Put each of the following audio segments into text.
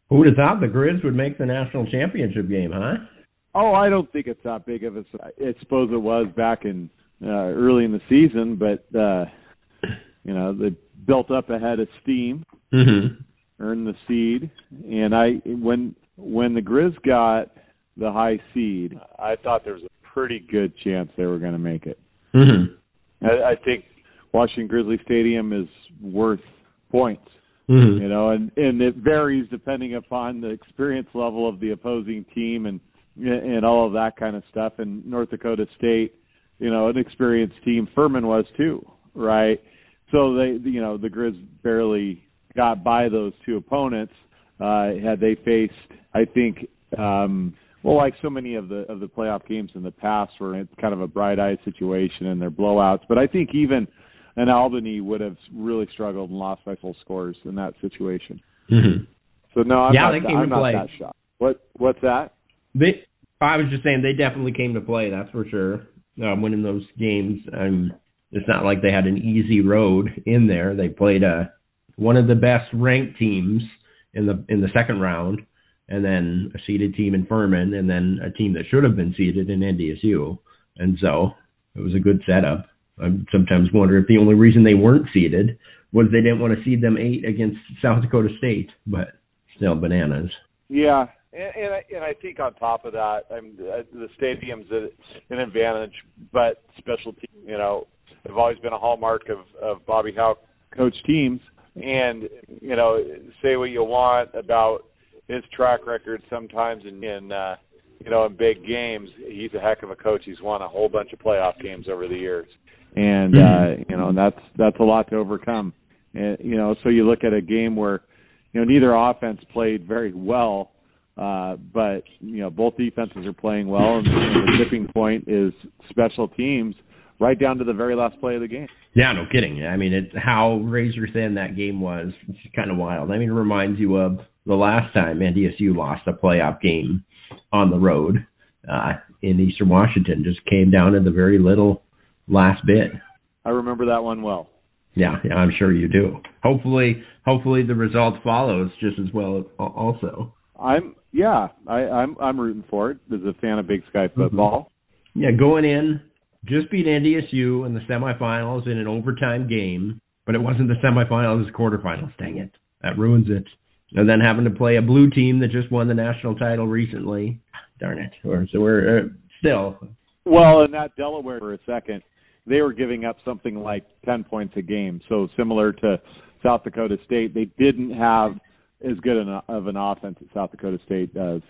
Who would have thought the Grizz would make the national championship game, huh? Oh, I don't think it's that big of a. I suppose it was back in early in the season, but they built up a head of steam, earned the seed, and when the Grizz got the high seed, I thought there was a pretty good chance they were going to make it. I think Washington Grizzly Stadium is worth points. And it varies depending upon the experience level of the opposing team and all of that kind of stuff. And North Dakota State, an experienced team, Furman was too, right? So the Grizz barely got by those two opponents. Had they faced, I think, like so many of the playoff games in the past, where it's kind of a bright-eyed situation and they're blowouts. But I think even an Albany would have really struggled and lost by full scores in that situation. So no, I'm not that shocked. What's that? I was just saying they definitely came to play. That's for sure. Winning those games, it's not like they had an easy road in there. They played one of the best ranked teams in the second round, and then a seeded team in Furman, and then a team that should have been seeded in NDSU. And so it was a good setup. I sometimes wonder if the only reason they weren't seeded was they didn't want to seed them 8 against South Dakota State, but still bananas. Yeah, and I think on top of that, the stadium's an advantage, but special teams, have always been a hallmark of Bobby Howe coach teams. And, say what you want about his track record sometimes in big games. He's a heck of a coach. He's won a whole bunch of playoff games over the years. And, and that's a lot to overcome. And, so you look at a game where, neither offense played very well, but, both defenses are playing well, and the tipping point is special teams right down to the very last play of the game. Yeah, no kidding. I mean, it's how razor thin that game was. It's kind of wild. I mean, it reminds you of the last time NDSU lost a playoff game on the road in Eastern Washington. Just came down to the very little last bit. I remember that one well. Yeah, I'm sure you do. Hopefully the result follows just as well also. I'm rooting for it as a fan of Big Sky football. Yeah, going in, just beat NDSU in the semifinals in an overtime game, but it wasn't the semifinals, it was quarterfinals. Dang it. That ruins it. And then having to play a blue team that just won the national title recently. Darn it. So we're still. Well, in that Delaware for a second, they were giving up something like 10 points a game. So similar to South Dakota State, they didn't have as good of an offense as South Dakota State does.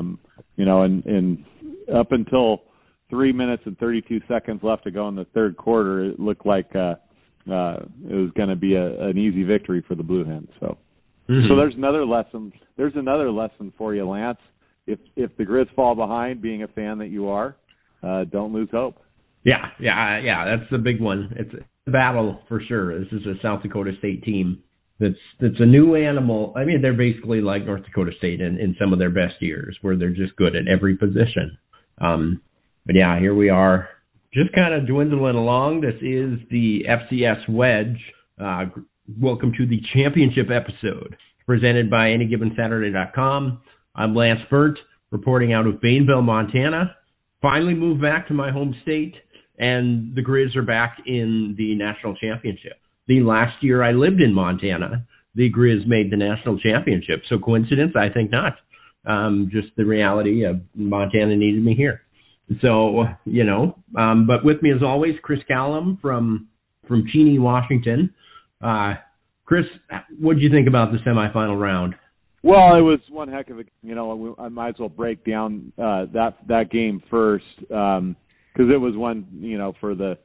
And up until 3 minutes and 32 seconds left to go in the third quarter, it looked like it was going to be an easy victory for the Blue Hens. So there's another lesson. There's another lesson for you, Lance. If the Grizz fall behind, being a fan that you are, don't lose hope. Yeah, that's the big one. It's a battle for sure. This is a South Dakota State team that's a new animal. I mean, they're basically like North Dakota State in some of their best years, where they're just good at every position. But yeah, here we are, just kind of dwindling along. This is the FCS Wedge. Welcome to the championship episode, presented by AnyGivenSaturday.com. I'm Lance Burt, reporting out of Bainville, Montana. Finally moved back to my home state, and the Grizz are back in the national championship. The last year I lived in Montana, the Grizz made the national championship. So coincidence? I think not. Just the reality of Montana needed me here. So, but with me as always, Chris Callum from Cheney, Washington. Chris, what did you think about the semifinal round? Well, it was one heck of a, I might as well break down that game first, because it was one, for the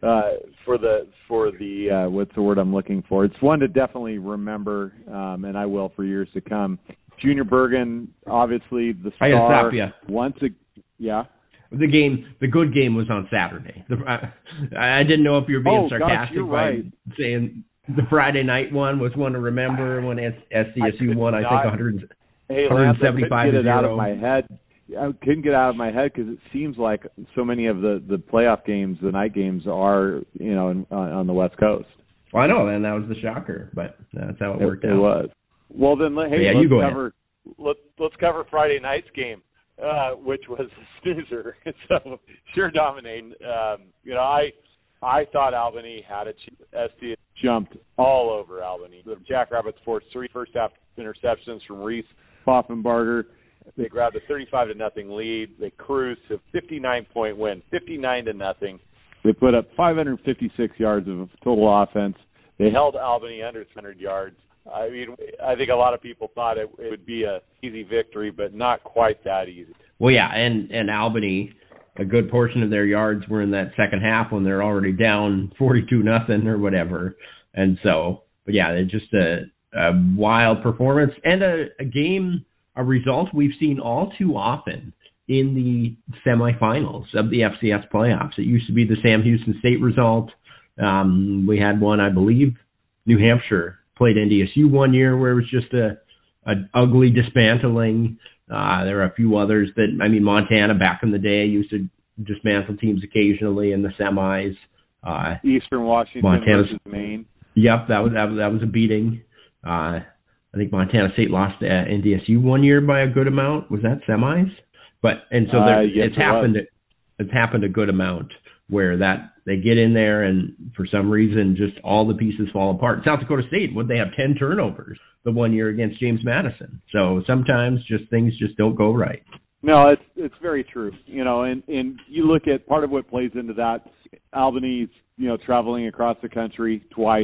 what's the word I'm looking for? It's one to definitely remember, and I will for years to come. Junior Bergen, obviously the star. I gotta stop you. Yeah. The good game was on Saturday. I didn't know if you were being sarcastic by saying the Friday night one was one to remember when SDSU won, I think, 175 to 0. I couldn't get out of my head because it seems like so many of the playoff games, the night games, are on the West Coast. Well, I know, and that was the shocker, but that's how it worked out. It was. Well, then, let's cover Friday night's game, which was a snoozer. So sure dominating. I thought Albany had a chance. SD jumped all over Albany. The Jackrabbits forced 3 first-half interceptions from Reese Poffenbarger. They grabbed a 35-0 lead. They cruised to a 59-point win, 59-0. They put up 556 yards of total offense. They held Albany under 300 yards. I mean, I think a lot of people thought it would be an easy victory, but not quite that easy. Well, yeah, and Albany, a good portion of their yards were in that second half when they're already down 42-0 or whatever. And so, but yeah, it's just a wild performance and a game, a result we've seen all too often in the semifinals of the FCS playoffs. It used to be the Sam Houston State result. We had one, I believe, New Hampshire played NDSU one year where it was just an ugly dismantling. There are a few others that, Montana back in the day used to dismantle teams occasionally in the semis. Eastern Washington versus Maine. Yep, that was a beating. I think Montana State lost to NDSU one year by a good amount. Was that semis? Yes, it's happened a good amount where that they get in there and for some reason just all the pieces fall apart. South Dakota State, they have 10 turnovers the one year against James Madison. So sometimes things just don't go right. No, it's very true. And you look at part of what plays into that. Albany's traveling across the country twice.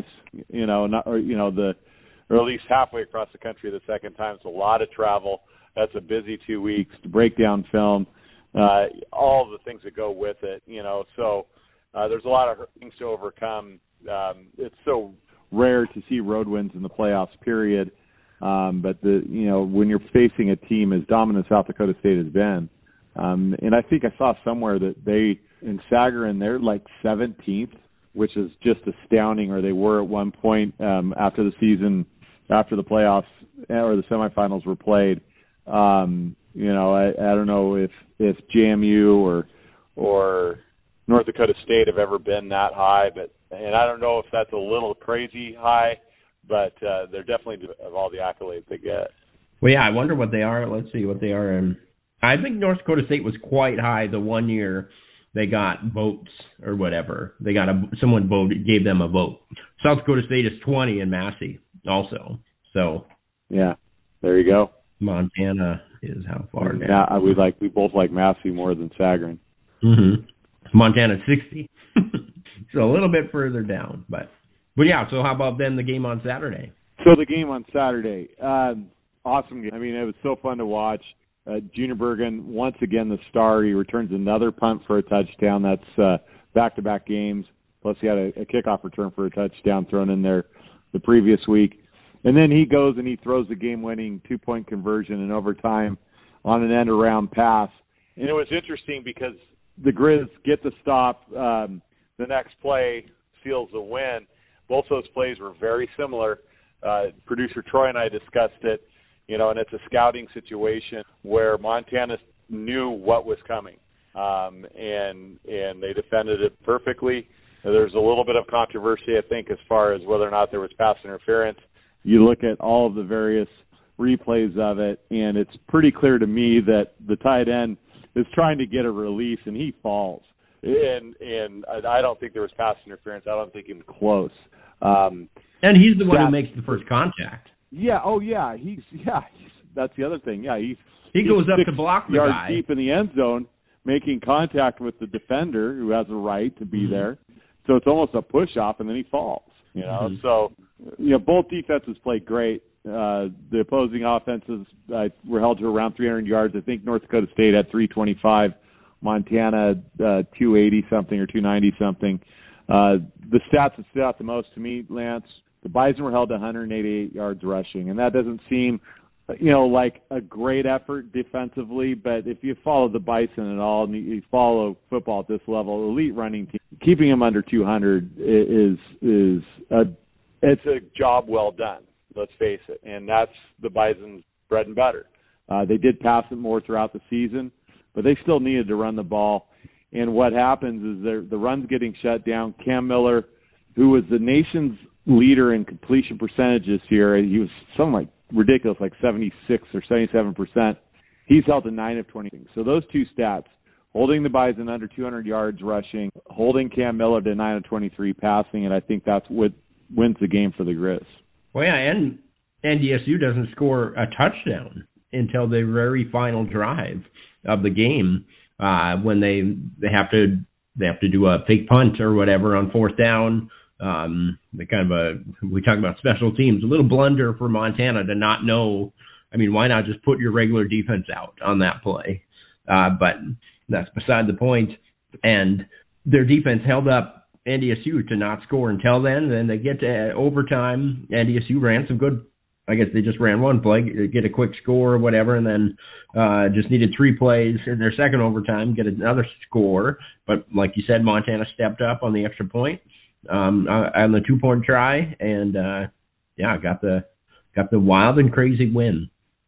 Or at least halfway across the country the second time. It's a lot of travel. That's a busy 2 weeks to break down film. All the things that go with it. So there's a lot of things to overcome. It's so rare to see road wins in the playoffs, period. But when you're facing a team as dominant as South Dakota State has been, and I think I saw somewhere that in Sagarin, they're like 17th, which is just astounding, or they were at one point after the season, after the playoffs or the semifinals were played. I don't know if JMU or North Dakota State have ever been that high, and I don't know if that's a little crazy high, but they're definitely of all the accolades they get. Well, yeah, I wonder what they are. Let's see what they are. I think North Dakota State was quite high the one year they got votes or whatever. They got someone gave them a vote. South Dakota State is 20 in Massey also. So yeah, there you go. Montana is how far down? Yeah, we both like Massey more than Sagarin. Mm-hmm. Montana's 60. So a little bit further down, but yeah. So how about then the game on Saturday? So the game on Saturday, awesome game. It was so fun to watch. Junior Bergen, once again the star. He returns another punt for a touchdown. That's back-to-back games. Plus he had a kickoff return for a touchdown thrown in there the previous week. And then he goes and he throws the game-winning 2-point conversion in overtime on an end-around pass. And it was interesting because the Grizz get the stop. The next play seals the win. Both those plays were very similar. Producer Troy and I discussed it, and it's a scouting situation where Montana knew what was coming, and they defended it perfectly. There's a little bit of controversy, I think, as far as whether or not there was pass interference. You look at all of the various replays of it, and it's pretty clear to me that the tight end is trying to get a release, and he falls. And I don't think there was pass interference. I don't think even close. And he's the one who makes the first contact. Yeah. Oh, yeah. That's the other thing. Yeah. He goes up to block the yards guy deep in the end zone, making contact with the defender who has a right to be there. So it's almost a push off, and then he falls. So both defenses played great. The opposing offenses were held to around 300 yards. I think North Dakota State had 325. Montana 280 something or 290 something. The stats that stood out the most to me, Lance, the Bison were held to 188 yards rushing, and that doesn't seem, like a great effort defensively. But if you follow the Bison at all, and you follow football at this level, elite running team, keeping them under 200 it's a job well done. Let's face it, and that's the Bison's bread and butter. They did pass it more throughout the season, but they still needed to run the ball. And what happens is the run's getting shut down. Cam Miller, who was the nation's leader in completion percentages here, he was something like ridiculous, like 76 or 77%. He's held to 9 of 20. So those two stats, holding the Bison under 200 yards rushing, holding Cam Miller to 9 of 23 passing, and I think that's what wins the game for the Grizz. Well, yeah, and NDSU doesn't score a touchdown until the very final drive of the game, when they have to do a fake punt or whatever on fourth down. We talk about special teams, a little blunder for Montana to not know. I mean, why not just put your regular defense out on that play? But that's beside the point. And their defense held up NDSU to not score until then. Then they get to overtime. NDSU ran some good. I guess they just ran one play, get a quick score or whatever, and then just needed 3 plays in their second overtime, get another score. But like you said, Montana stepped up on the extra point on the 2-point try, and got the wild and crazy win.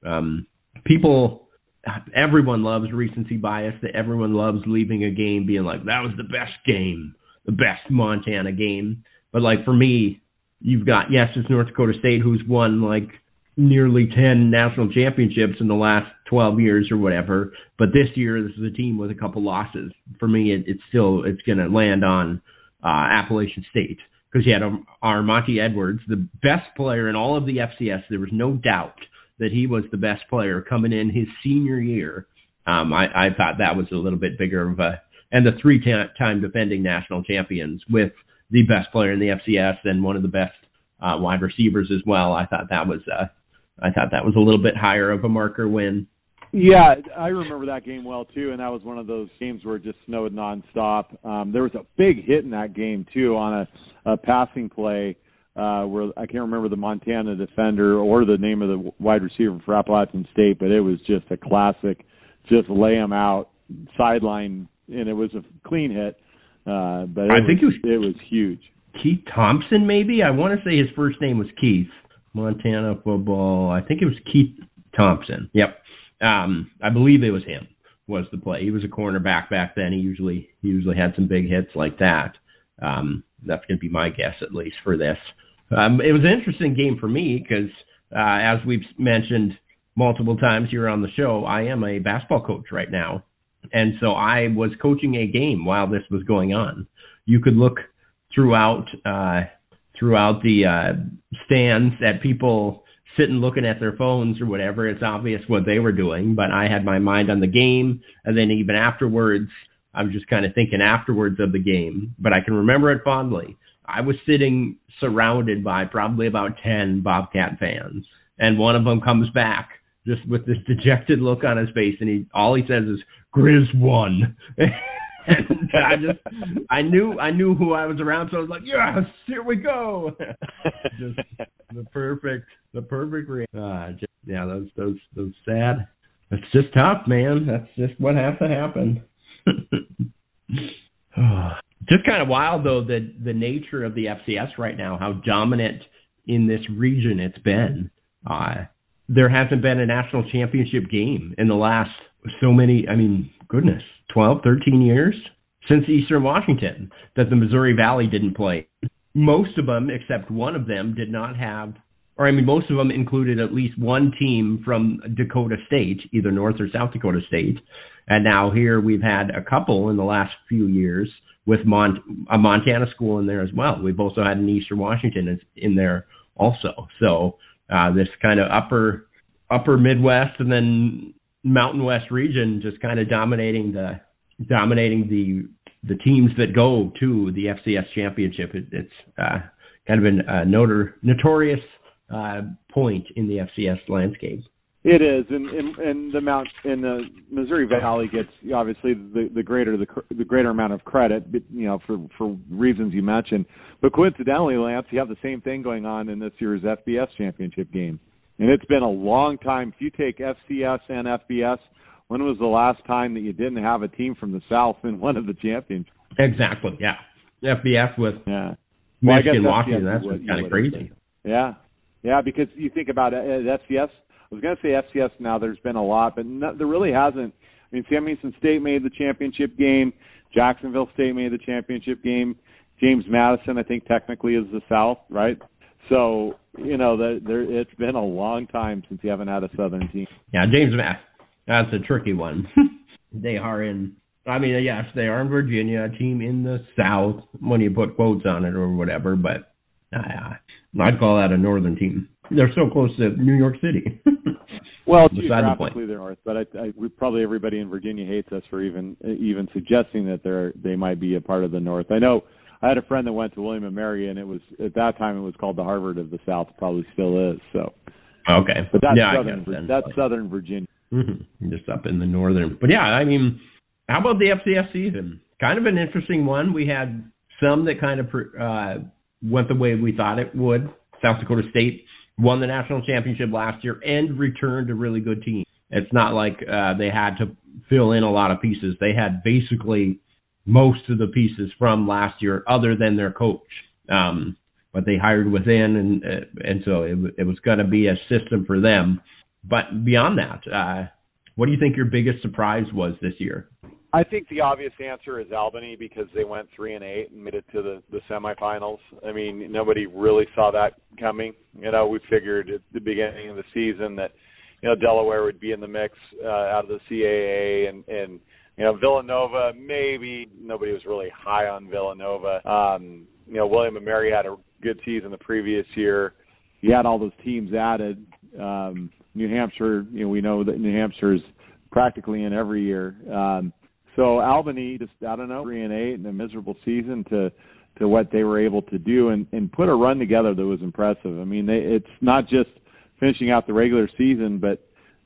Everyone loves recency bias. That everyone loves leaving a game being like, that was the best game, the best Montana game. But like for me, you've got, yes, it's North Dakota State who's won like nearly 10 national championships in the last 12 years or whatever. But this year, this is a team with a couple losses. For me, it's going to land on Appalachian State, because you had Armonte Edwards, the best player in all of the FCS. There was no doubt that he was the best player coming in his senior year. I thought that was a little bit bigger of a, and the 3-time defending national champions with the best player in the FCS and one of the best wide receivers as well. I thought that was a little bit higher of a marker win. Yeah, I remember that game well too, and that was one of those games where it just snowed nonstop. There was a big hit in that game too on a passing play where I can't remember the Montana defender or the name of the wide receiver for Appalachian State, but it was just a classic, just lay him out, sideline, and it was a clean hit. But I think it was huge. Keith Thompson, maybe? I want to say his first name was Keith. Montana football. I think it was Keith Thompson. Yep. I believe it was him, was the play. He was a cornerback back then. He usually had some big hits like that. That's going to be my guess, at least, for this. It was an interesting game for me because, as we've mentioned multiple times here on the show, I am a basketball coach right now. And so I was coaching a game while this was going on. You could look throughout the stands at people sitting looking at their phones or whatever. It's obvious what they were doing, but I had my mind on the game. And then even afterwards, I was just kind of thinking afterwards of the game. But I can remember it fondly. I was sitting surrounded by probably about 10 Bobcat fans. And one of them comes back just with this dejected look on his face, and all he says is, "Grizz won." And I knew who I was around, so I was like, "Yes, here we go." Just the perfect reaction. Those sad. It's just tough, man. That's just what has to happen. Just kind of wild, though, that the nature of the FCS right now, how dominant in this region it's been. There hasn't been a national championship game in the last 12, 13 years since Eastern Washington that the Missouri Valley didn't play. Most of them, except one of them, did not have, most of them included at least one team from Dakota State, either North or South Dakota State. And now here we've had a couple in the last few years with a Montana school in there as well. We've also had an Eastern Washington in there also. So this kind of upper Midwest and then Mountain West region just kind of dominating the teams that go to the FCS championship. It's kind of a notorious point in the FCS landscape. It is, and the Missouri Valley gets obviously the greater amount of credit, for reasons you mentioned. But coincidentally, Lance, you have the same thing going on in this year's FBS championship game, and it's been a long time. If you take FCS and FBS, when was the last time that you didn't have a team from the South in one of the championships? Exactly. Yeah, FBS with Michigan, Washington. That's kind of crazy. Yeah, because you think about it, FCS. I was going to say FCS now. There's been a lot, but there really hasn't. Sam Houston State made the championship game. Jacksonville State made the championship game. James Madison, I think, technically is the South, right? So, it's been a long time since you haven't had a Southern team. Yeah, James, that's a tricky one. They are yes, they are in Virginia, a team in the South, when you put quotes on it or whatever, but I'd call that a Northern team. They're so close to New York City. Well, geographically they're north, but probably everybody in Virginia hates us for even suggesting that they might be a part of the North. I know I had a friend that went to William & Mary, and at that time it was called the Harvard of the South. Probably still is. So. Okay. But that's Southern Virginia. Mm-hmm. Just up in the northern. But how about the FCS season? Kind of an interesting one. We had some that kind of went the way we thought it would. South Dakota State won the national championship last year and returned a really good team. It's not like they had to fill in a lot of pieces. They had basically most of the pieces from last year other than their coach. But they hired within, and so it was going to be a system for them. But beyond that, what do you think your biggest surprise was this year? I think the obvious answer is Albany, because they went 3-8 and made it to the semifinals. I mean, nobody really saw that coming. We figured at the beginning of the season that Delaware would be in the mix out of the CAA, and Villanova, maybe nobody was really high on Villanova. William & Mary had a good season the previous year. You had all those teams added. New Hampshire, we know that New Hampshire is practically in every year. So Albany, just, 3-8 and a miserable season to what they were able to do and put a run together that was impressive. I mean, it's not just finishing out the regular season, but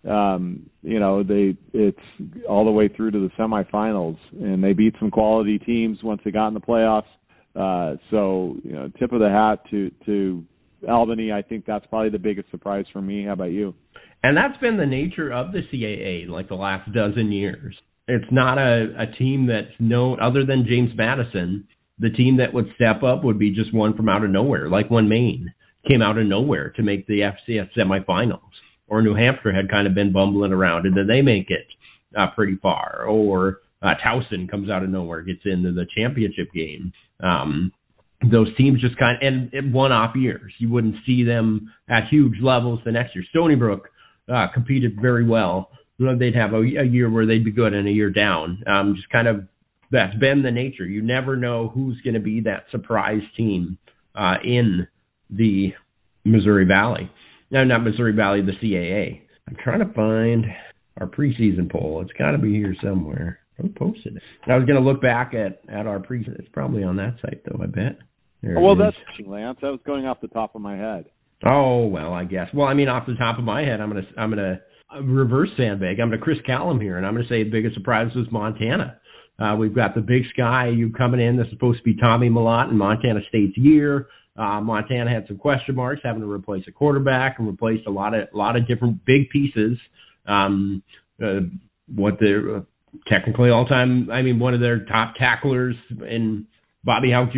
it's all the way through to the semifinals, and they beat some quality teams once they got in the playoffs. So tip of the hat to Albany. I think that's probably the biggest surprise for me. How about you? And that's been the nature of the CAA like the last dozen years. It's not a team that's known, other than James Madison, the team that would step up would be just one from out of nowhere, like when Maine came out of nowhere to make the FCS semifinals, or New Hampshire had kind of been bumbling around and then they make it pretty far, or Towson comes out of nowhere, gets into the championship game. Those teams just and one-off years. You wouldn't see them at huge levels the next year. Stony Brook competed very well. They'd have a year where they'd be good and a year down. Just kind of, that's been the nature. You never know who's going to be that surprise team in the Missouri Valley. No, not Missouri Valley, the CAA. I'm trying to find our preseason poll. It's got to be here somewhere. Who posted it? I was going to look back at our preseason. It's probably on that site, though, I bet. Well, that's Lance. I was going off the top of my head. Oh, well, I guess. Well, I mean, off the top of my head, I'm gonna reverse sandbag. I'm going to Chris Callum here, and I'm going to say the biggest surprise was Montana. We've got the Big Sky coming in. This is supposed to be Tommy Mellott and Montana State's year. Montana had some question marks, having to replace a quarterback and replace a lot of different big pieces. What they're technically all-time, one of their top tacklers in Robbie Houck,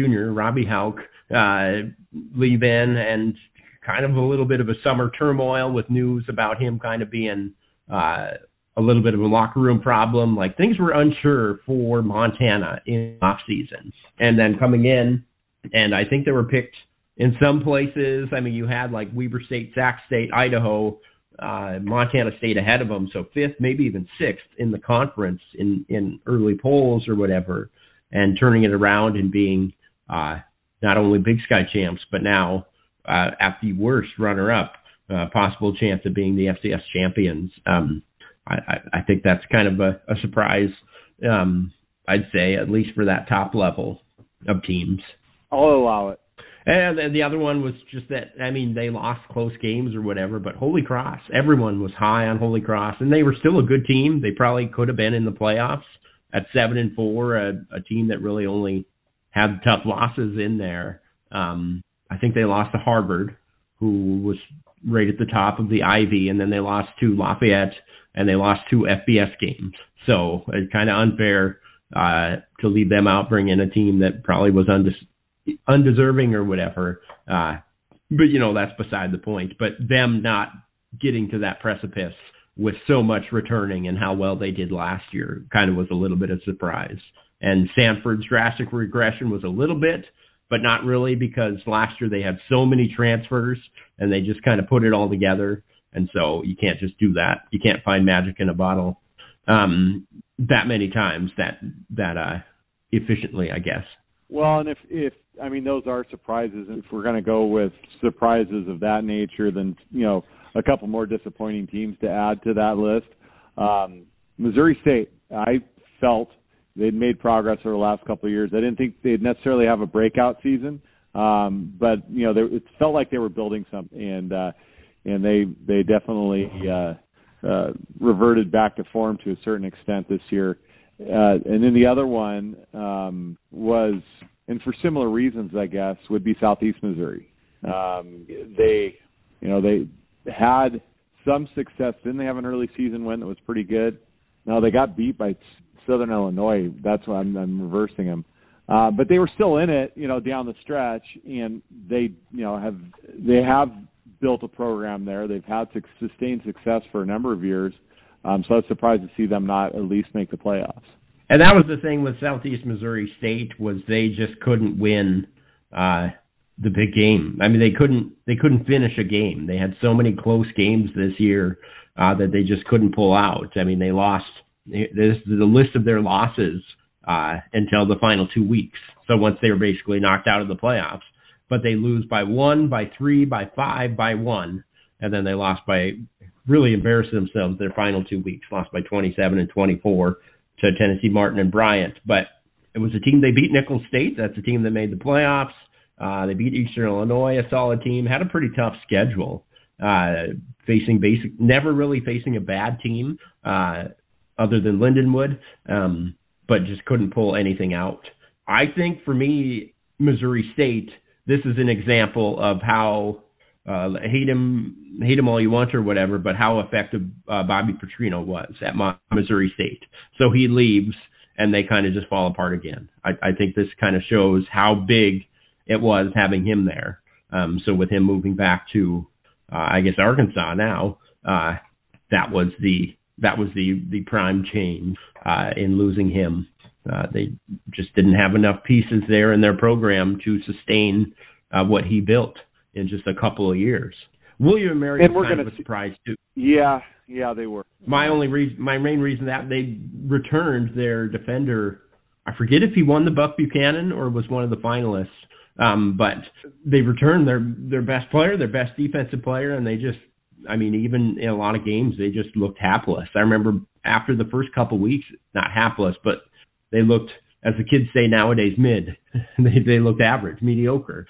leave in, and kind of a little bit of a summer turmoil with news about him kind of being a little bit of a locker room problem. Like, things were unsure for Montana in off season, and then coming in, and I think they were picked in some places. I mean, you had like Weber State, Sac State, Idaho, Montana State ahead of them, so fifth, maybe even sixth in the conference in early polls or whatever, and turning it around and being not only Big Sky champs, but now at the worst runner-up, possible chance of being the FCS champions. I think that's kind of a surprise, I'd say, at least for that top level of teams. I'll allow it. And the other one was just that, they lost close games or whatever, but Holy Cross, everyone was high on Holy Cross, and they were still a good team. They probably could have been in the playoffs at 7-4, a team that really only had tough losses in there. I think they lost to Harvard, who was right at the top of the Ivy, and then they lost to Lafayette, and they lost 2 FBS games. So it's kind of unfair to leave them out, bring in a team that probably was undeserving or whatever. But, that's beside the point. But them not getting to that precipice with so much returning and how well they did last year kind of was a little bit of surprise. And Stanford's drastic regression was a little bit, but not really, because last year they had so many transfers and they just kind of put it all together. And so you can't just do that. You can't find magic in a bottle that many times that efficiently, I guess. Well, and if I mean, those are surprises. If we're going to go with surprises of that nature, then, a couple more disappointing teams to add to that list. Missouri State, I felt they'd made progress over the last couple of years. I didn't think they'd necessarily have a breakout season, but it felt like they were building something, and they definitely reverted back to form to a certain extent this year. And then the other one was, and for similar reasons, I guess, would be Southeast Missouri. They had some success. Didn't they have an early season win that was pretty good? No, they got beat by Southern Illinois. That's why I'm reversing them. But they were still in it, down the stretch, and they have built a program there. They've had sustained success for a number of years. So I was surprised to see them not at least make the playoffs. And that was the thing with Southeast Missouri State, was they just couldn't win the big game. I mean, they couldn't finish a game. They had so many close games this year that they just couldn't pull out. I mean, they lost. This is the list of their losses until the final 2 weeks. So once they were basically knocked out of the playoffs, but they lose by 1, by 3, by 5, by 1, and then they lost by, really embarrassed themselves their final 2 weeks, lost by 27 and 24 to Tennessee Martin and Bryant. But it was a team, they beat Nicholls State. That's a team that made the playoffs. They beat Eastern Illinois, a solid team, had a pretty tough schedule, never really facing a bad team other than Lindenwood, but just couldn't pull anything out. I think for me, Missouri State, this is an example of how, hate him all you want or whatever, but how effective Bobby Petrino was at Missouri State. So he leaves and they kind of just fall apart again. I think this kind of shows how big it was having him there. So with him moving back to, I guess, Arkansas now, that was the prime change in losing him. They just didn't have enough pieces there in their program to sustain what he built in just a couple of years. William & Mary was kind of a surprise too. Yeah, they were. My main reason that they returned their defender, I forget if he won the Buck Buchanan or was one of the finalists, but they returned their best player, their best defensive player, and they just, even in a lot of games, they just looked hapless. I remember after the first couple weeks, not hapless, but they looked, as the kids say nowadays, mid. They looked average, mediocre.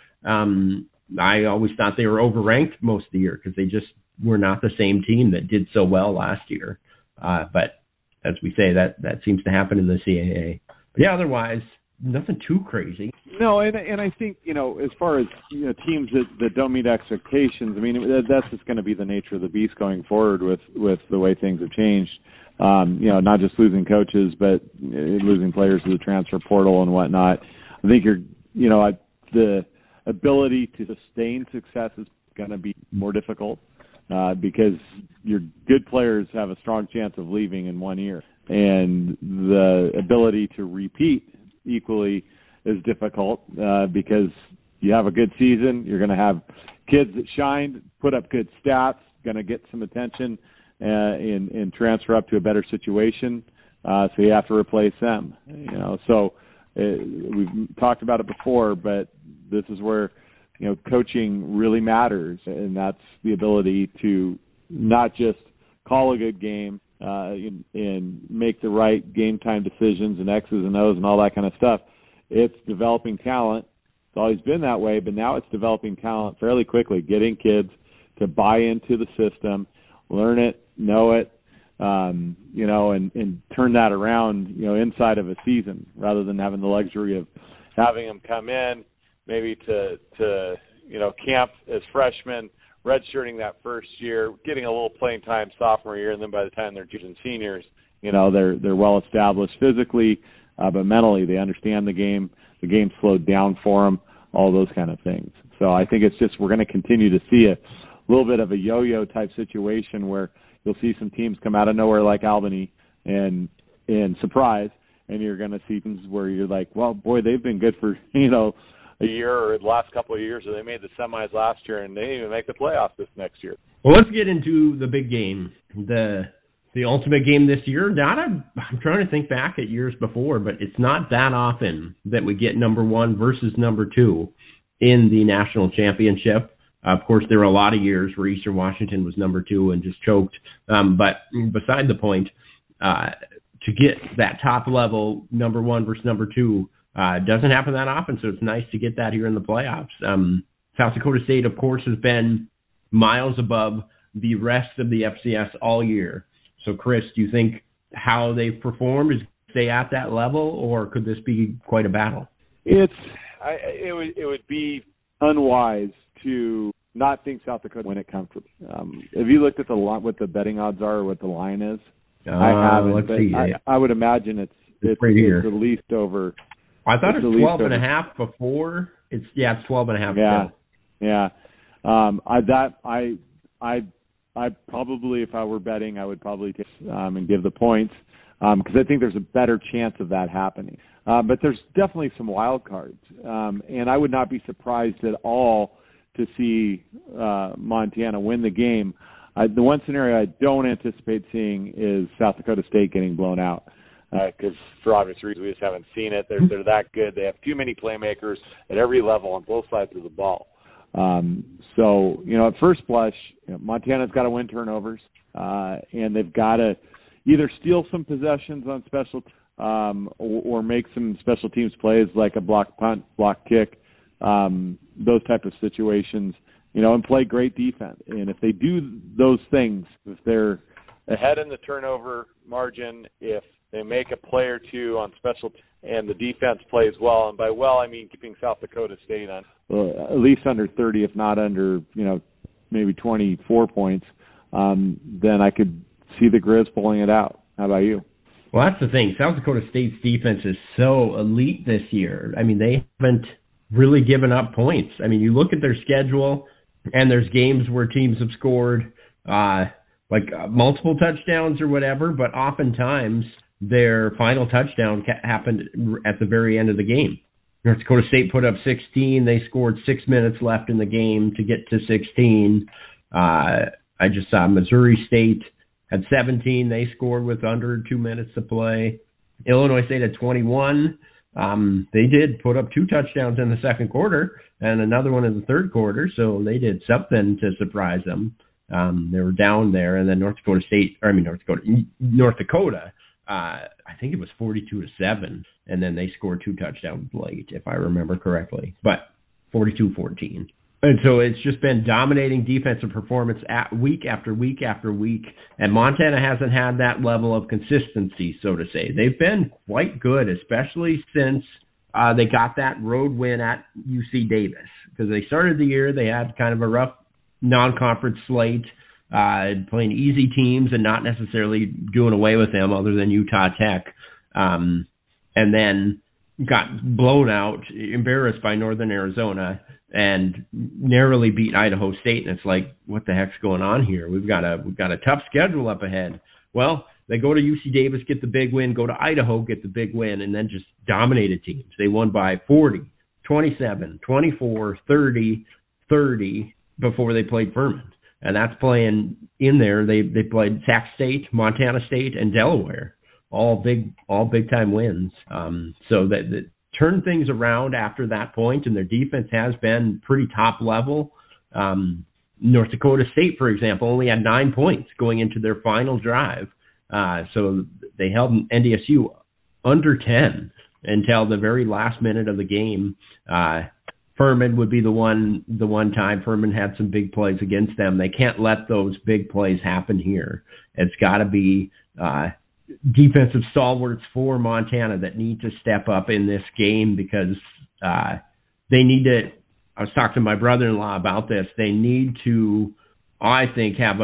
I always thought they were overranked most of the year because they just were not the same team that did so well last year. But as we say, that seems to happen in the CAA. But yeah, otherwise, nothing too crazy. No, and I think, as far as teams that don't meet expectations, that's just going to be the nature of the beast going forward with the way things have changed. Not just losing coaches, but losing players to the transfer portal and whatnot. I think the ability to sustain success is going to be more difficult because your good players have a strong chance of leaving in 1 year, and the ability to repeat equally is difficult because you have a good season, you're going to have kids that shined, put up good stats, going to get some attention and transfer up to a better situation, so you have to replace them. So we've talked about it before, but this is where coaching really matters, and that's the ability to not just call a good game and make the right game time decisions and X's and O's and all that kind of stuff. It's developing talent. It's always been that way, but now it's developing talent fairly quickly, getting kids to buy into the system, learn it, know it, and turn that around, inside of a season, rather than having the luxury of having them come in maybe to camp as freshmen, redshirting that first year, getting a little playing time sophomore year, and then by the time they're juniors and seniors, they're well established physically, but mentally they understand the game. The game slowed down for them, all those kind of things. So I think it's just we're going to continue to see a little bit of a yo-yo type situation where you'll see some teams come out of nowhere like Albany and surprise, and you're going to see teams where you're like, well, boy, they've been good for a year or the last couple of years, or they made the semis last year, and they didn't even make the playoffs this next year. Well, let's get into the big game, the ultimate game this year. I'm trying to think back at years before, but it's not that often that we get number one versus number two in the national championship. Of course, there were a lot of years where Eastern Washington was number two and just choked. But beside the point, to get that top level number one versus number two doesn't happen that often, so it's nice to get that here in the playoffs. South Dakota State, of course, has been miles above the rest of the FCS all year. So, Chris, do you think how they've performed is stay at that level, or could this be quite a battle? It would be unwise to not think South Dakota win it comfortably. Have you looked at what the betting odds are, or what the line is? I haven't. Let's see. I would imagine it's right here. At least over. I thought it was 12.5 before. It's 12.5. Yeah. I probably, if I were betting, I would probably take and give the points because I think there's a better chance of that happening. But there's definitely some wild cards, and I would not be surprised at all to see Montana win the game. The one scenario I don't anticipate seeing is South Dakota State getting blown out because for obvious reasons we just haven't seen it. They're that good. They have too many playmakers at every level on both sides of the ball. So, at first blush, Montana's got to win turnovers, and they've got to either steal some possessions on special or make some special teams plays like a block punt, block kick, those type of situations, and play great defense. And if they do those things, if they're ahead in the turnover margin, if they make a play or two on special and the defense plays well, and by well I mean keeping South Dakota State on at least under 30, if not under maybe 24 points, then I could see the Grizz pulling it out. How about you? Well, that's the thing. South Dakota State's defense is so elite this year. I mean, they haven't really given up points. I mean, you look at their schedule, and there's games where teams have scored multiple touchdowns or whatever, but oftentimes their final touchdown happened at the very end of the game. North Dakota State put up 16. They scored 6 minutes left in the game to get to 16. I just saw Missouri State had 17. They scored with under 2 minutes to play. Illinois State had 21. They did put up 2 touchdowns in the second quarter and another one in the third quarter, so they did something to surprise them. They were down there, and then North Dakota, I think it was 42-7, and then they scored 2 touchdowns late, if I remember correctly, but 42-14. And so it's just been dominating defensive performance week after week after week, and Montana hasn't had that level of consistency, so to say. They've been quite good, especially since they got that road win at UC Davis, because they started the year, they had kind of a rough non-conference slate, playing easy teams and not necessarily doing away with them other than Utah Tech, and then got blown out, embarrassed by Northern Arizona, and narrowly beat Idaho State. And it's like, what the heck's going on here? We've got a tough schedule up ahead. Well, they go to UC Davis, get the big win, go to Idaho, get the big win, and then just dominated teams. They won by 40, 27, 24, 30, 30 before they played Furman. And that's playing in there. They played Sac State, Montana State, and Delaware, all big time wins. So that turned things around after that point, and their defense has been pretty top level. North Dakota State, for example, only had 9 points going into their final drive. So they held NDSU under 10 until the very last minute of the game. Furman would be the one time Furman had some big plays against them. They can't let those big plays happen here. It's got to be defensive stalwarts for Montana that need to step up in this game because they need to. I was talking to my brother-in-law about this. They need to, I think, have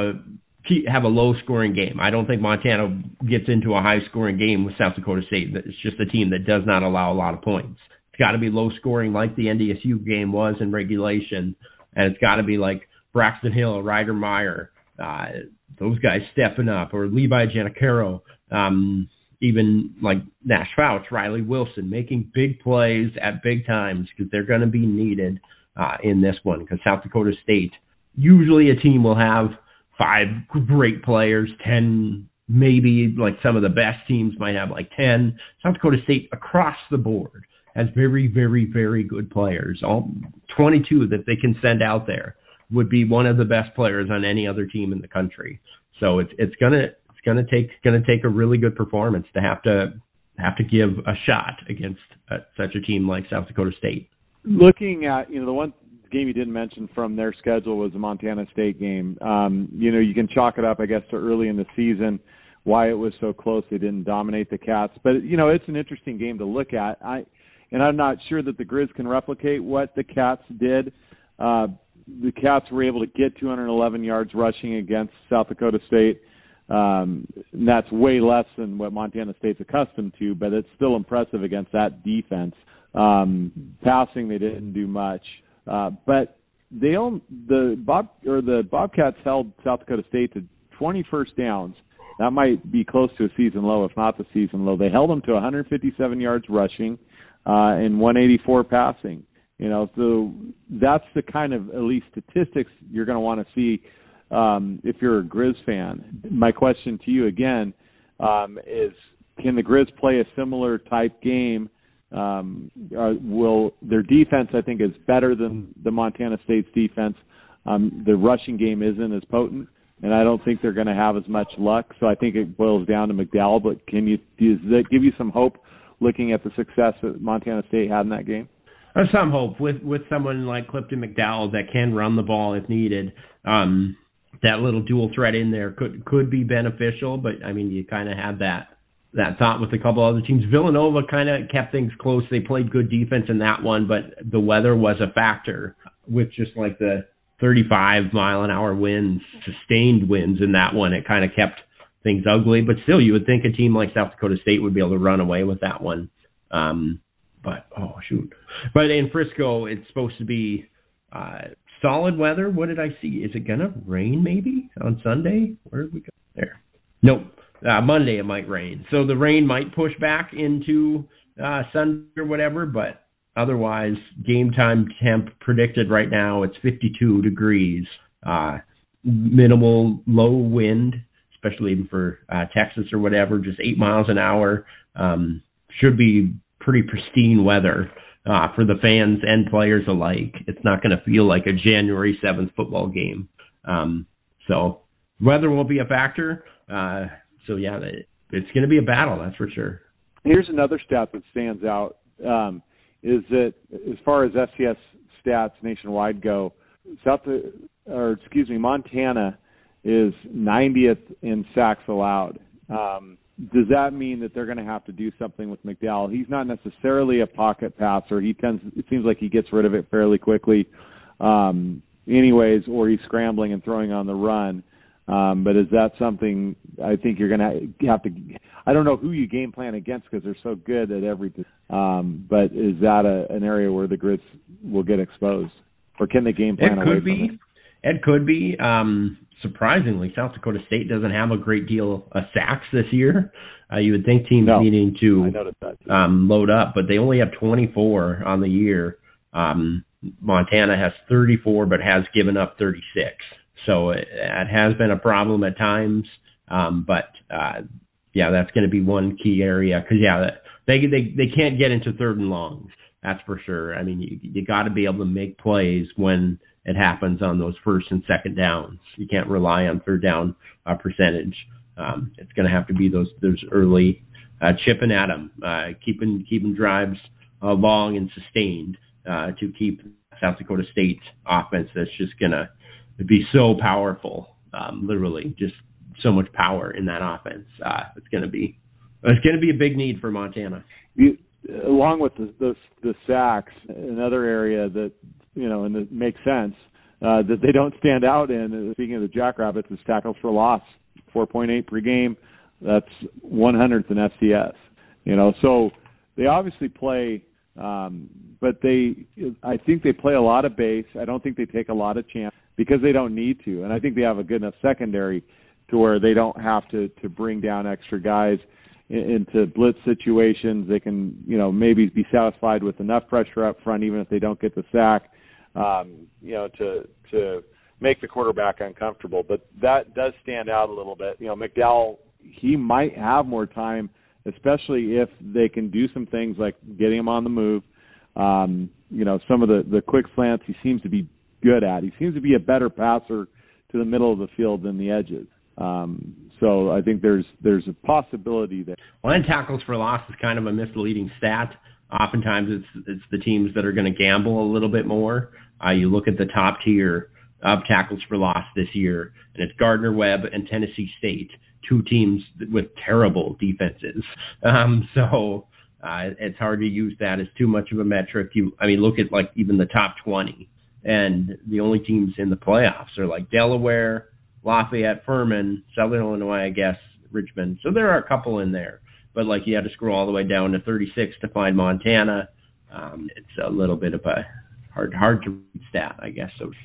a low-scoring game. I don't think Montana gets into a high-scoring game with South Dakota State. It's just a team that does not allow a lot of points. It's got to be low-scoring like the NDSU game was in regulation, and it's got to be like Braxton Hill or Ryder Meyer, those guys stepping up, or Levi Genicaro, even like Nash Fouch, Riley Wilson, making big plays at big times because they're going to be needed in this one, because South Dakota State, usually a team will have 5 great players, 10, maybe like some of the best teams might have like 10. South Dakota State across the board has very, very, very good players. All 22 that they can send out there would be one of the best players on any other team in the country. So it's gonna take a really good performance to have to give a shot against such a team like South Dakota State. Looking at, the one game you didn't mention from their schedule was the Montana State game. You can chalk it up, I guess, to early in the season, why it was so close. They didn't dominate the Cats. But, it's an interesting game to look at. I'm not sure that the Grizz can replicate what the Cats did. The Cats were able to get 211 yards rushing against South Dakota State. And that's way less than what Montana State's accustomed to, but it's still impressive against that defense. Passing, they didn't do much. But the Bobcats held South Dakota State to 20 first downs. That might be close to a season low, if not the season low. They held them to 157 yards rushing and 184 passing. So that's the kind of, at least, statistics you're going to want to see if you're a Grizz fan. My question to you again is, can the Grizz play a similar type game? Will their defense, I think, is better than the Montana State's defense. The rushing game isn't as potent, and I don't think they're going to have as much luck. So I think it boils down to McDowell. But does that give you some hope looking at the success that Montana State had in that game? Some hope with someone like Clifton McDowell that can run the ball if needed. That little dual threat in there could be beneficial, but I mean, you kind of had that thought with a couple other teams. Villanova kind of kept things close. They played good defense in that one, but the weather was a factor with just like the 35-mile-an-hour winds, sustained winds in that one. It kind of kept things ugly, but still, you would think a team like South Dakota State would be able to run away with that one. But in Frisco, it's supposed to be solid weather. What did I see? Is it going to rain maybe on Sunday? Where did we go? There. Nope. Monday it might rain. So the rain might push back into Sunday or whatever, but otherwise, game time temp predicted right now, it's 52 degrees. Minimal low wind, especially even for Texas or whatever, just 8 miles an hour. Should be pretty pristine weather for the fans and players alike. It's not going to feel like a January 7th football game. So weather will be a factor. So, yeah, it's going to be a battle, that's for sure. Here's another stat that stands out, is that as far as FCS stats nationwide go, Montana is 90th in sacks allowed. Does that mean that they're going to have to do something with McDowell? He's not necessarily a pocket passer. It seems like he gets rid of it fairly quickly anyways, or he's scrambling and throwing on the run. But is that something I think you're going to have to – I don't know who you game plan against because they're so good at everything. But is that an area where the Grizz will get exposed? Or can they game plan away from it? It could be. Surprisingly, South Dakota State doesn't have a great deal of sacks this year. You would think teams needing to load up, but they only have 24 on the year. Montana has 34, but has given up 36. So it has been a problem at times. That's going to be one key area because they can't get into third and longs. That's for sure. I mean, you got to be able to make plays when it happens on those first and second downs. You can't rely on third down percentage. It's going to have to be those early chipping at them, keeping drives long and sustained to keep South Dakota State's offense that's just going to be so powerful, literally just so much power in that offense. It's going to be a big need for Montana. Along with the sacks, another area that and it makes sense that they don't stand out in. Speaking of the Jackrabbits, is tackles for loss, 4.8 per game. That's 100th in FCS. So they obviously play, but I think they play a lot of base. I don't think they take a lot of chances because they don't need to, and I think they have a good enough secondary to where they don't have to bring down extra guys. into blitz situations. They can, maybe be satisfied with enough pressure up front, even if they don't get the sack, to make the quarterback uncomfortable. But that does stand out a little bit. McDowell, he might have more time, especially if they can do some things like getting him on the move. Some of the quick slants he seems to be good at. He seems to be a better passer to the middle of the field than the edges. So I think there's a possibility there. Well, and tackles for loss is kind of a misleading stat. Oftentimes it's the teams that are going to gamble a little bit more. You look at the top tier of tackles for loss this year, and it's Gardner-Webb and Tennessee State, two teams with terrible defenses. So it's hard to use that as too much of a metric. Look at like even the top 20, and the only teams in the playoffs are like Delaware, Lafayette, Furman, Southern Illinois, I guess, Richmond. So there are a couple in there. But like you had to scroll all the way down to 36 to find Montana. It's a little bit of a hard to read stat, I guess. So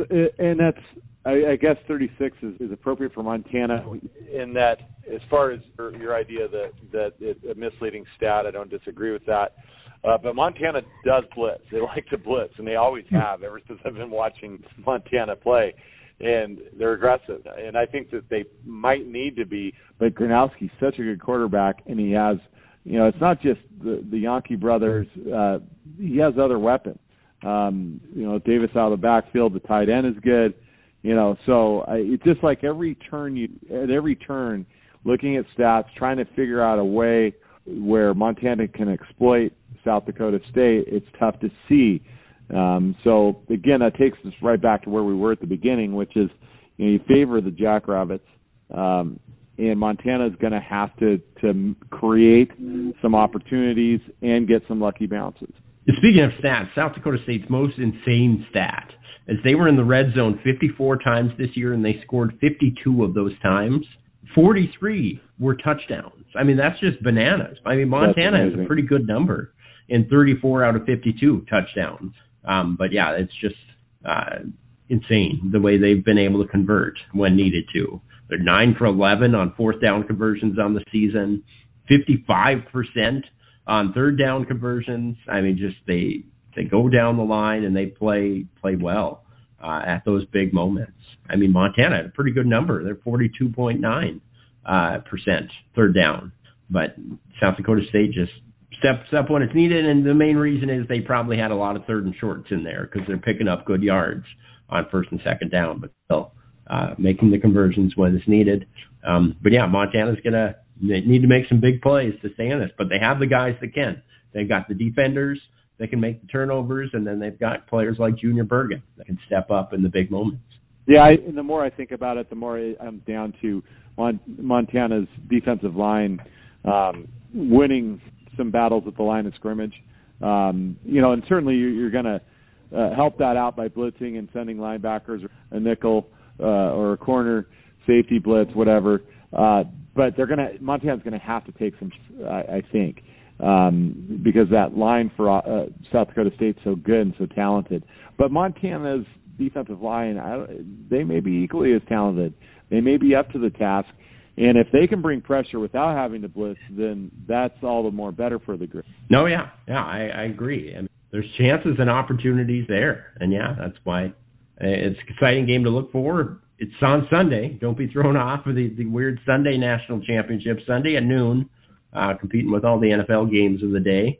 I guess 36 is appropriate for Montana in that, as far as your idea that it's a misleading stat, I don't disagree with that. But Montana does blitz. They like to blitz, and they always have ever since I've been watching Montana play. And they're aggressive, and I think that they might need to be. But Gronowski's such a good quarterback, and he has, it's not just the Yankee brothers. He has other weapons. Davis out of the backfield, the tight end is good. So it's just like every turn, looking at stats, trying to figure out a way where Montana can exploit South Dakota State. It's tough to see. So again, that takes us right back to where we were at the beginning, which is you favor the Jackrabbits, and Montana is going to have to create some opportunities and get some lucky bounces. Speaking of stats, South Dakota State's most insane stat is they were in the red zone 54 times this year, and they scored 52 of those times. 43 were touchdowns. That's just bananas. Montana has a pretty good number in 34 out of 52 touchdowns. But yeah, it's just insane the way they've been able to convert when needed to. They're 9 for 11 on fourth down conversions on the season, 55% on third down conversions. They go down the line and they play well at those big moments. Montana had a pretty good number. They're 42.9% third down, but South Dakota State just steps up when it's needed, and the main reason is they probably had a lot of third and shorts in there because they're picking up good yards on first and second down, but still making the conversions when it's needed. But yeah, Montana's going to need to make some big plays to stay in this, but they have the guys that can. They've got the defenders that can make the turnovers, and then they've got players like Junior Bergen that can step up in the big moments. Yeah, and the more I think about it, the more I'm down to Montana's defensive line winning some battles at the line of scrimmage. And certainly you're going to help that out by blitzing and sending linebackers, a nickel or a corner, safety blitz, whatever. But Montana's going to have to take some, I think, because that line for South Dakota State's so good and so talented. But Montana's defensive line, they may be equally as talented. They may be up to the task. And if they can bring pressure without having to blitz, then that's all the more better for the group. No, yeah, I agree. There's chances and opportunities there. And yeah, that's why it's an exciting game to look for. It's on Sunday. Don't be thrown off of the weird Sunday national championship, Sunday at noon, competing with all the NFL games of the day.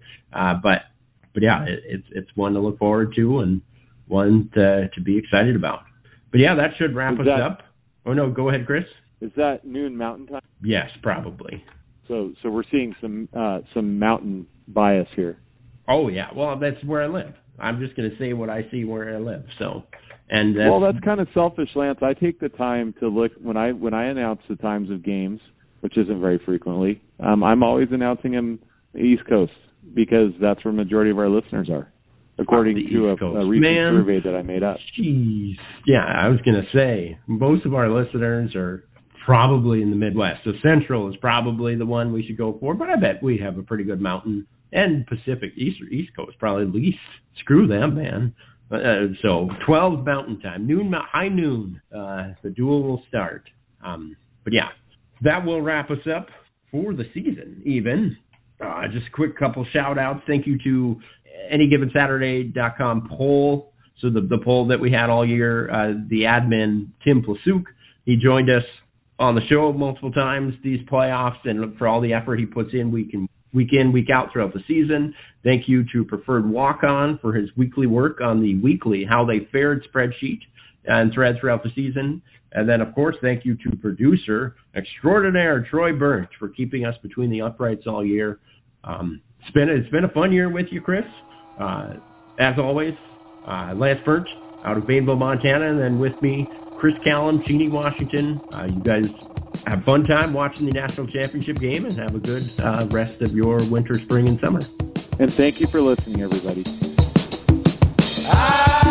But yeah, it's one to look forward to and one to be excited about. But yeah, that should wrap us up. Oh no, go ahead, Chris. Is that noon Mountain Time? Yes, probably. So we're seeing some mountain bias here. Oh yeah, well that's where I live. I'm just going to say what I see where I live. So, that's kind of selfish, Lance. I take the time to look when I announce the times of games, which isn't very frequently. I'm always announcing them East Coast because that's where the majority of our listeners are, according to a recent survey that I made up. Jeez, yeah, I was going to say most of our listeners are probably in the Midwest. So Central is probably the one we should go for, but I bet we have a pretty good mountain and Pacific East Coast, probably at least. Screw them, man. So 12 Mountain Time, high noon, the duel will start. But yeah, that will wrap us up for the season, even. Just a quick couple shout-outs. Thank you to AnyGivenSaturday.com poll. So the poll that we had all year, the admin, Tim Plasuk, he joined us on the show multiple times these playoffs, and for all the effort he puts in week in, week out throughout the season. Thank you to Preferred Walk-On for his weekly work on the weekly How They Fared spreadsheet and thread throughout the season. And then, of course, thank you to producer extraordinaire Troy Burnt for keeping us between the uprights all year. It's been a fun year with you, Chris. As always, Lance Burnt out of Bainville, Montana, and then with me, Chris Callum, Cheney, Washington. You guys have a fun time watching the national championship game and have a good rest of your winter, spring, and summer. And thank you for listening, everybody.